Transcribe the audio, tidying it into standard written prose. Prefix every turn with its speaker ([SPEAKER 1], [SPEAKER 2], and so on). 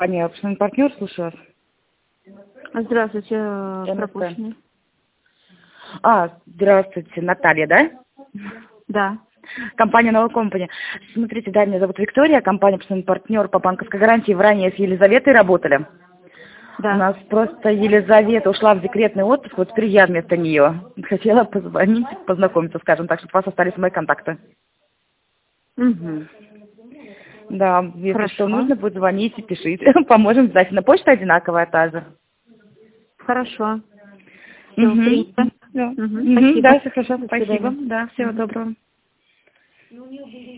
[SPEAKER 1] Компания партнер, слушаю вас.
[SPEAKER 2] Здравствуйте, пропущенный.
[SPEAKER 1] Здравствуйте, Наталья, да?
[SPEAKER 2] Да.
[SPEAKER 1] Компания Новая Компания. Смотрите, да, меня зовут Виктория, компания партнер по банковской гарантии. Вы ранее с Елизаветой работали.
[SPEAKER 2] Да.
[SPEAKER 1] У нас просто Елизавета ушла в декретный отпуск, вот теперь я вместо нее. Хотела позвонить, познакомиться, скажем так, чтобы у вас остались мои контакты.
[SPEAKER 2] Угу.
[SPEAKER 1] Да, если
[SPEAKER 2] Хорошо.
[SPEAKER 1] что нужно будет, звоните, пишите. Поможем сдать. На почта одинаковая та же.
[SPEAKER 2] Хорошо. Все, принято.
[SPEAKER 1] Да.
[SPEAKER 2] Спасибо.
[SPEAKER 1] Да, все хорошо,
[SPEAKER 2] До
[SPEAKER 1] спасибо.
[SPEAKER 2] свидания.
[SPEAKER 1] Да, всего доброго.